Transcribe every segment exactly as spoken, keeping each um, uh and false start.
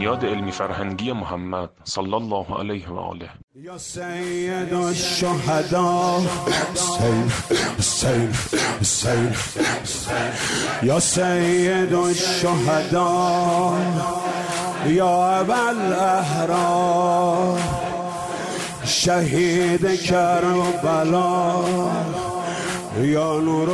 بنیاد علمی فرهنگی محمد صلی الله علیه و آله. یا سید الشهدا سیف سیف سیف یا سید الشهدا یا ابوالاحرار شهید کربلا یا نور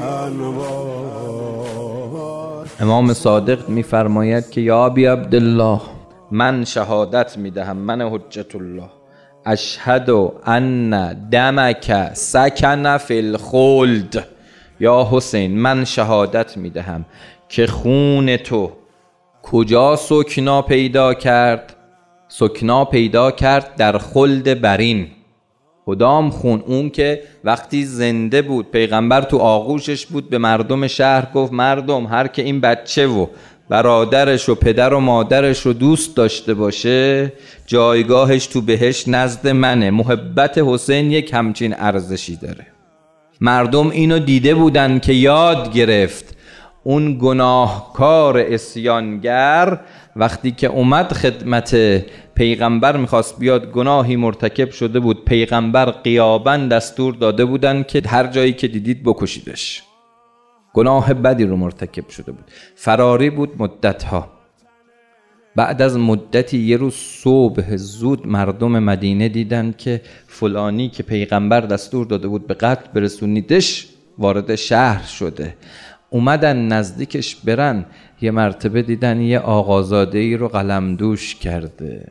الانوار. امام صادق میفرماید که یا ابی عبدالله، من شهادت میدهم، من حجت الله، اشهد ان دمک سکن فی الخلد. یا حسین، من شهادت میدهم که خون تو کجا سکنا پیدا کرد؟ سکنا پیدا کرد در خلد برین. کدام خون؟ اون که وقتی زنده بود پیغمبر تو آغوشش بود، به مردم شهر گفت مردم هر که این بچه و برادرش و پدر و مادرش رو دوست داشته باشه جایگاهش تو بهشت نزد منه. محبت حسین یک همچین ارزشی داره. مردم اینو دیده بودن که یاد گرفت. اون گناهکار اسیانگر وقتی که اومد خدمت پیغمبر میخواست بیاد، گناهی مرتکب شده بود، پیغمبر غیاباً دستور داده بودن که هر جایی که دیدید بکشیدش. گناه بدی رو مرتکب شده بود، فراری بود مدتها. بعد از مدتی یه روز صبح زود مردم مدینه دیدن که فلانی که پیغمبر دستور داده بود به قتل برسونیدش وارد شهر شده. اومدن نزدیکش برن، یه مرتبه دیدن یه آقازاده ای رو قلمدوش کرده.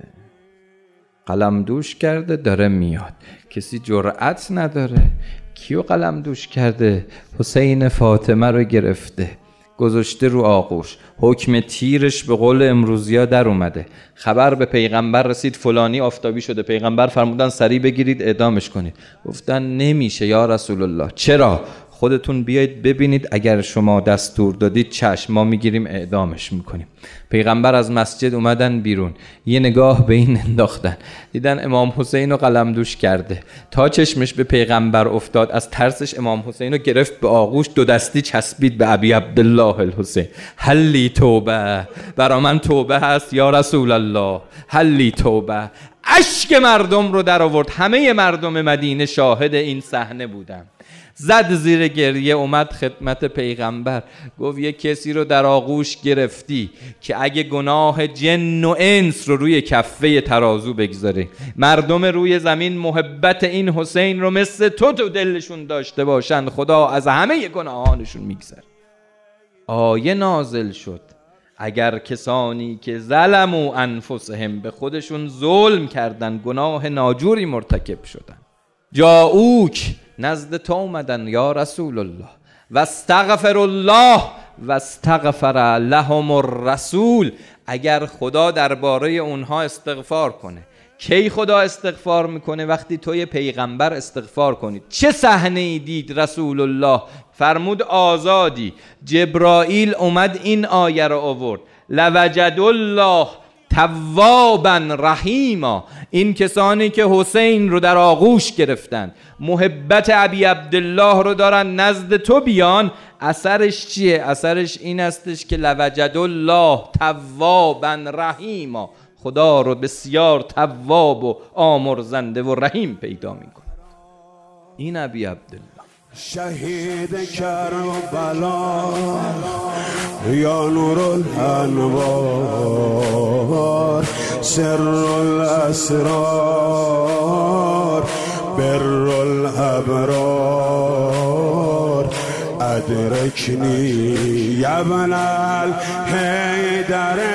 قلمدوش کرده داره میاد، کسی جرأت نداره. کیو قلمدوش کرده؟ حسین فاطمه رو گرفته گذاشته رو آغوش. حکم تیرش به قول امروزیا در اومده. خبر به پیغمبر رسید فلانی آفتابی شده. پیغمبر فرمودن سریع بگیرید اعدامش کنید. گفتن نمیشه یا رسول الله. چرا؟ خودتون بیایید ببینید، اگر شما دستور دادید چشم، ما میگیریم اعدامش میکنیم. پیغمبر از مسجد اومدن بیرون، یه نگاه به این انداختن، دیدن امام حسین رو قلمدوش کرده. تا چشمش به پیغمبر افتاد از ترسش امام حسین رو گرفت به آغوش، دو دستی چسبید به ابی عبدالله الحسین. حلی توبه، برا من توبه هست یا رسول الله، حلی توبه. اشک مردم رو در آورد. همه مردم مدینه شاهد این صحنه بودن. زد زیر گریه، اومد خدمت پیغمبر، گفت یه کسی رو در آغوش گرفتی که اگه گناه جن و انس رو روی کفه ترازو بگذاره، مردم روی زمین محبت این حسین رو مثل تو تو دلشون داشته باشن، خدا از همه گناهانشون میگذره. آیه نازل شد اگر کسانی که ظلموا انفسهم، به خودشون ظلم کردن، گناه ناجوری مرتکب شدن، جاؤک، نزد تو اومدن یا رسول الله، و استغفر الله و استغفر لهم الرسول، اگر خدا درباره اونها استغفار کنه. کی خدا استغفار میکنه؟ وقتی توی پیغمبر استغفار کنید. چه صحنه ای دید رسول الله؟ فرمود آزادی. جبرائیل اومد این آیه رو آورد، لوجد الله توابا رحیما. این کسانی که حسین رو در آغوش گرفتن، محبت ابی عبدالله رو دارن نزد تو بیان، اثرش چیه؟ اثرش این استش که لوجد الله توابا رحیما، خدا رو بسیار تواب و آمرزنده و رحیم پیدا میکنه. این ابی عبدالله شهید کربلا یا نور الانوار، سر الاسرار، بر الابرار، ادرکنی یا ابن الحیدر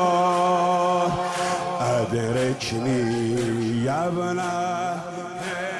الکرار، ادرکنی یا ابن